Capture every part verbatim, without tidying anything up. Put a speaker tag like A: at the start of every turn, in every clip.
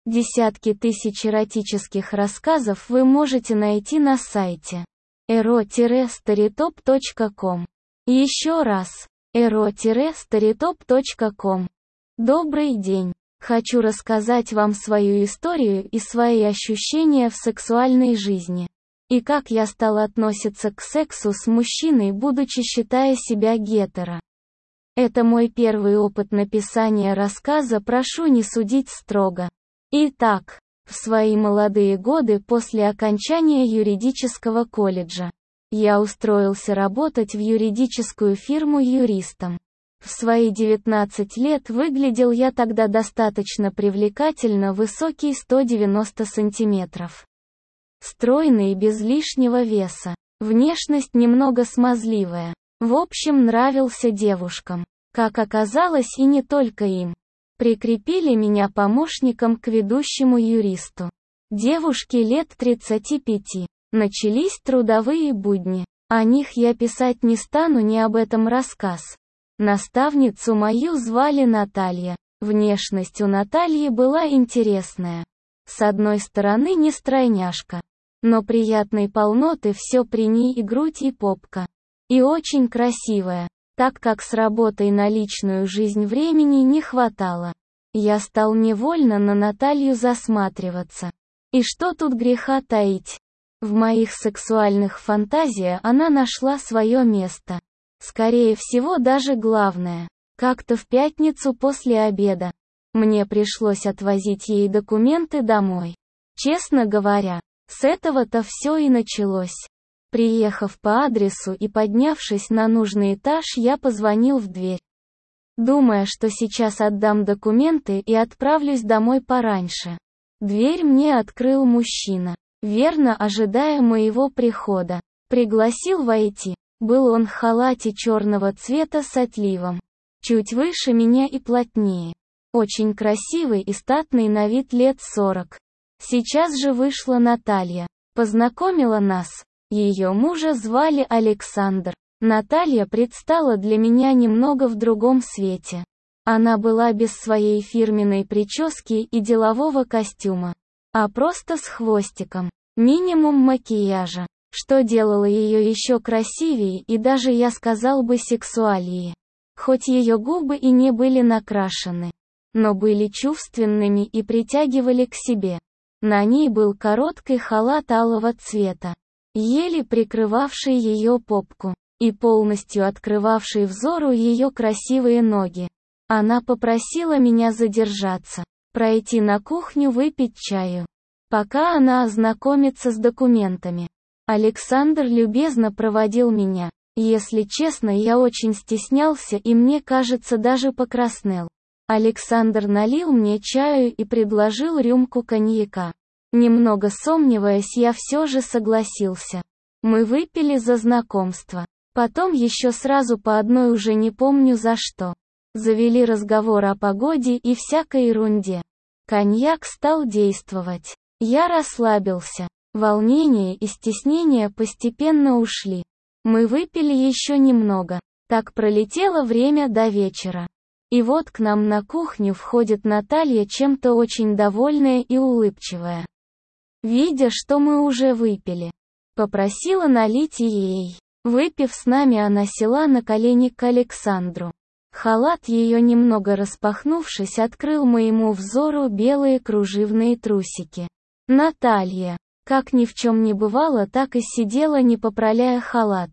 A: Десятки тысяч эротических рассказов вы можете найти на сайте эро старитоп точка ком. Еще раз, эро старитоп точка ком. Добрый день. Хочу рассказать вам свою историю и свои ощущения в сексуальной жизни. И как я стал относиться к сексу с мужчиной, будучи считая себя гетеро. Это мой первый опыт написания рассказа, прошу не судить строго. Итак, в свои молодые годы после окончания юридического колледжа, я устроился работать в юридическую фирму юристом. В свои девятнадцать лет выглядел я тогда достаточно привлекательно, высокий сто девяносто сантиметров. Стройный и без лишнего веса. Внешность немного смазливая. В общем, нравился девушкам. Как оказалось, и не только им. Прикрепили меня помощником к ведущему юристу. Девушке лет тридцати пяти. Начались трудовые будни. О них я писать не стану, не об этом рассказ. Наставницу мою звали Наталья. Внешность у Натальи была интересная. С одной стороны не стройняшка, но приятной полноты все при ней, и грудь, и попка. И очень красивая, так как с работой на личную жизнь времени не хватало. Я стал невольно на Наталью засматриваться. И что тут греха таить? В моих сексуальных фантазиях она нашла свое место. Скорее всего, даже главное. Как-то в пятницу после обеда мне пришлось отвозить ей документы домой. Честно говоря, с этого-то все и началось. Приехав по адресу и поднявшись на нужный этаж, я позвонил в дверь, думая, что сейчас отдам документы и отправлюсь домой пораньше. Дверь мне открыл мужчина, верно ожидая моего прихода. Пригласил войти. Был он в халате черного цвета с отливом. Чуть выше меня и плотнее. Очень красивый и статный, на вид лет сорок. Сейчас же вышла Наталья. Познакомила нас. Ее мужа звали Александр. Наталья предстала для меня немного в другом свете. Она была без своей фирменной прически и делового костюма, а просто с хвостиком. Минимум макияжа, что делало ее еще красивее и даже, я сказал бы, сексуальнее. Хоть ее губы и не были накрашены, но были чувственными и притягивали к себе. На ней был короткий халат алого цвета, еле прикрывавший ее попку, и полностью открывавший взору ее красивые ноги. Она попросила меня задержаться, пройти на кухню выпить чаю, пока она ознакомится с документами. Александр любезно проводил меня. Если честно, я очень стеснялся и, мне кажется, даже покраснел. Александр налил мне чаю и предложил рюмку коньяка. Немного сомневаясь, я все же согласился. Мы выпили за знакомство. Потом еще сразу по одной, уже не помню за что. Завели разговор о погоде и всякой ерунде. Коньяк стал действовать. Я расслабился. Волнение и стеснение постепенно ушли. Мы выпили еще немного. Так пролетело время до вечера. И вот к нам на кухню входит Наталья, чем-то очень довольная и улыбчивая. Видя, что мы уже выпили, попросила налить ей. Выпив с нами, она села на колени к Александру. Халат ее, немного распахнувшись, открыл моему взору белые кружевные трусики. Наталья, как ни в чем не бывало, так и сидела, не поправляя халат.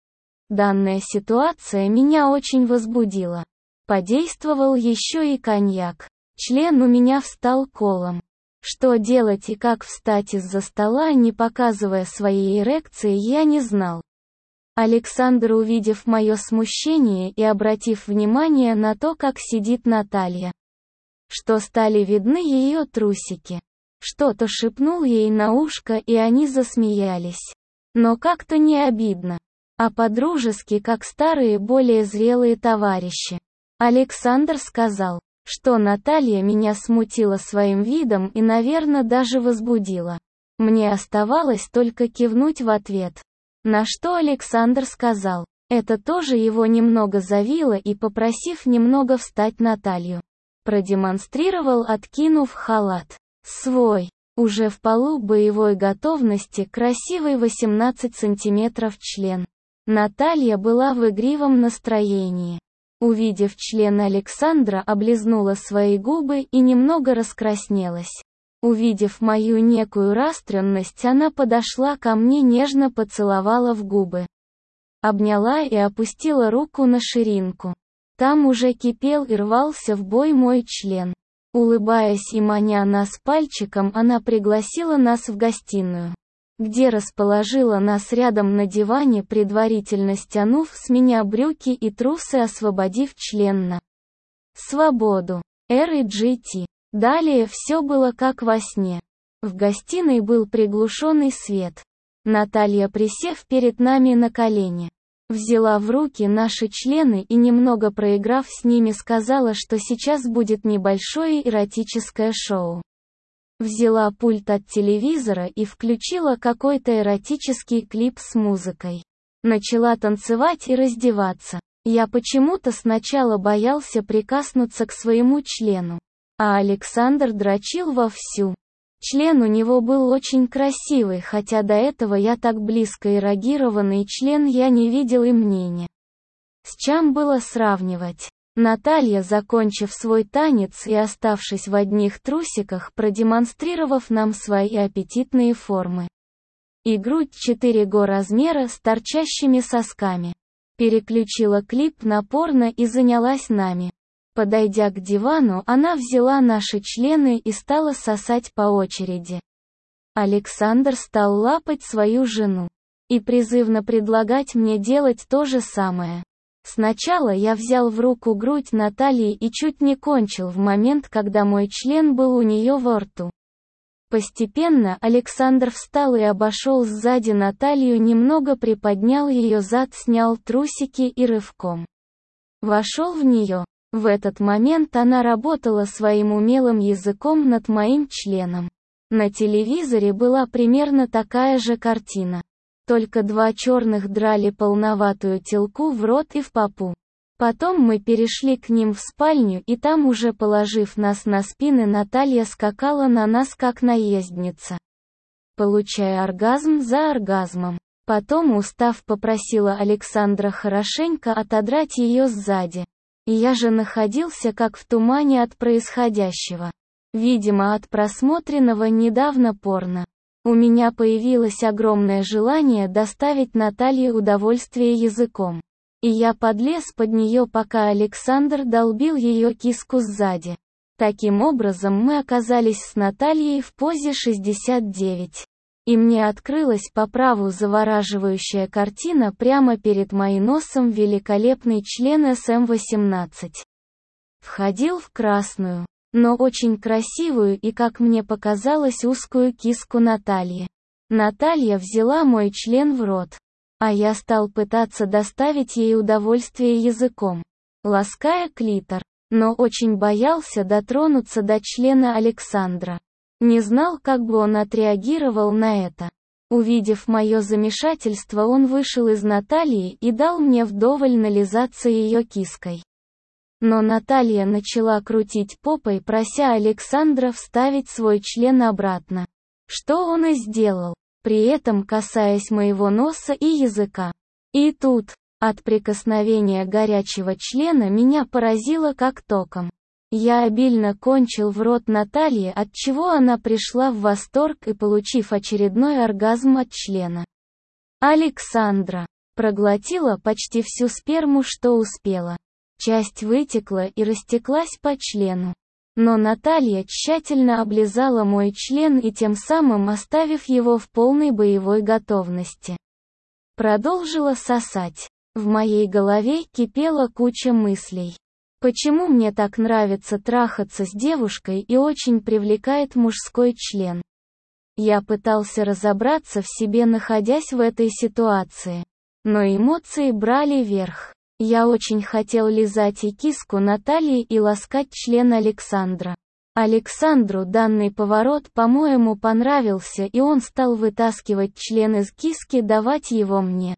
A: Данная ситуация меня очень возбудила. Подействовал еще и коньяк. Член у меня встал колом. Что делать и как встать из-за стола, не показывая своей эрекции, я не знал. Александр, увидев мое смущение и обратив внимание на то, как сидит Наталья, что стали видны ее трусики, что-то шепнул ей на ушко, и они засмеялись. Но как-то не обидно, а по-дружески, как старые, более зрелые товарищи. Александр сказал, что Наталья меня смутила своим видом и, наверное, даже возбудила. Мне оставалось только кивнуть в ответ. На что Александр сказал, это тоже его немного завило, и, попросив немного встать Наталью, продемонстрировал, откинув халат. Свой, уже в полу боевой готовности красивый восемнадцать сантиметров член. Наталья была в игривом настроении. Увидев член Александра, облизнула свои губы и немного раскраснелась. Увидев мою некую растрённость, она подошла ко мне, нежно поцеловала в губы. Обняла и опустила руку на ширинку. Там уже кипел и рвался в бой мой член. Улыбаясь и маня нас пальчиком, она пригласила нас в гостиную, где расположила нас рядом на диване, предварительно стянув с меня брюки и трусы, освободив член на свободу. эр и джи ти. Далее все было как во сне. В гостиной был приглушенный свет. Наталья, присев перед нами на колени, взяла в руки наши члены и, немного проиграв с ними, сказала, что сейчас будет небольшое эротическое шоу. Взяла пульт от телевизора и включила какой-то эротический клип с музыкой. Начала танцевать и раздеваться. Я почему-то сначала боялся прикоснуться к своему члену, а Александр дрочил вовсю. Член у него был очень красивый, хотя до этого я так близко эрогированный член я не видел, и мне не с чем было сравнивать. Наталья, закончив свой танец и оставшись в одних трусиках, продемонстрировав нам свои аппетитные формы и грудь четыре га размера с торчащими сосками, переключила клип на порно и занялась нами. Подойдя к дивану, она взяла наши члены и стала сосать по очереди. Александр стал лапать свою жену и призывно предлагать мне делать то же самое. Сначала я взял в руку грудь Натальи и чуть не кончил в момент, когда мой член был у нее во рту. Постепенно Александр встал и обошел сзади Наталью, немного приподнял ее зад, снял трусики и рывком вошел в нее. В этот момент она работала своим умелым языком над моим членом. На телевизоре была примерно такая же картина. Только два черных драли полноватую телку в рот и в попу. Потом мы перешли к ним в спальню, и там, уже положив нас на спины, Наталья скакала на нас как наездница, получая оргазм за оргазмом. Потом, устав, попросила Александра хорошенько отодрать ее сзади. Я же находился как в тумане от происходящего. Видимо, от просмотренного недавно порно. У меня появилось огромное желание доставить Наталье удовольствие языком. И я подлез под нее, пока Александр долбил ее киску сзади. Таким образом мы оказались с Натальей в позе шестьдесят девять. И мне открылась по праву завораживающая картина прямо перед моим носом. Великолепный член эс эм восемнадцать входил в красную, но очень красивую и, как мне показалось, узкую киску Натальи. Наталья взяла мой член в рот, а я стал пытаться доставить ей удовольствие языком, лаская клитор, но очень боялся дотронуться до члена Александра. Не знал, как бы он отреагировал на это. Увидев мое замешательство, он вышел из Натальи и дал мне вдоволь нализаться ее киской. Но Наталья начала крутить попой, прося Александра вставить свой член обратно. Что он и сделал, при этом касаясь моего носа и языка. И тут, от прикосновения горячего члена, меня поразило как током. Я обильно кончил в рот Натальи, отчего она пришла в восторг и, получив очередной оргазм от члена Александра, проглотила почти всю сперму, что успела. Часть вытекла и растеклась по члену. Но Наталья тщательно облизала мой член и тем самым оставив его в полной боевой готовности, продолжила сосать. В моей голове кипела куча мыслей. Почему мне так нравится трахаться с девушкой и очень привлекает мужской член? Я пытался разобраться в себе, находясь в этой ситуации. Но эмоции брали верх. Я очень хотел лизать и киску Натальи, и ласкать член Александра. Александру данный поворот, по-моему, понравился, и он стал вытаскивать член из киски, давать его мне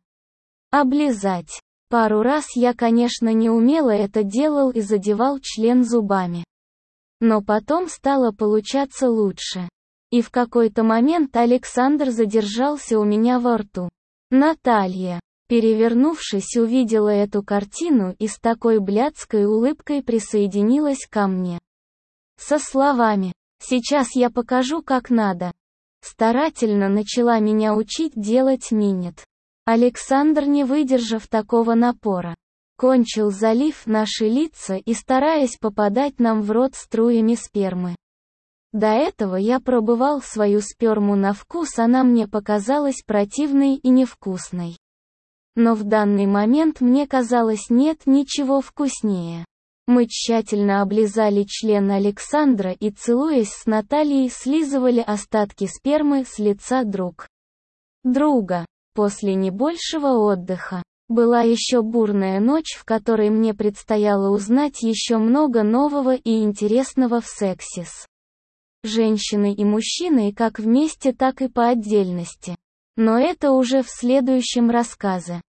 A: облизать. Пару раз я, конечно, не умело это делал и задевал член зубами. Но потом стало получаться лучше. И в какой-то момент Александр задержался у меня во рту. Наталья, перевернувшись, увидела эту картину и с такой блядской улыбкой присоединилась ко мне. Со словами: «Сейчас я покажу, как надо». Старательно начала меня учить делать минет. Александр, не выдержав такого напора, кончил, залив наши лица и стараясь попадать нам в рот струями спермы. До этого я пробовал свою сперму на вкус, она мне показалась противной и невкусной. Но в данный момент мне казалось, нет ничего вкуснее. Мы тщательно облизали член Александра и, целуясь с Натальей, слизывали остатки спермы с лица друг друга. После небольшого отдыха была еще бурная ночь, в которой мне предстояло узнать еще много нового и интересного в сексе с женщиной и мужчиной, как вместе, так и по отдельности. Но это уже в следующем рассказе.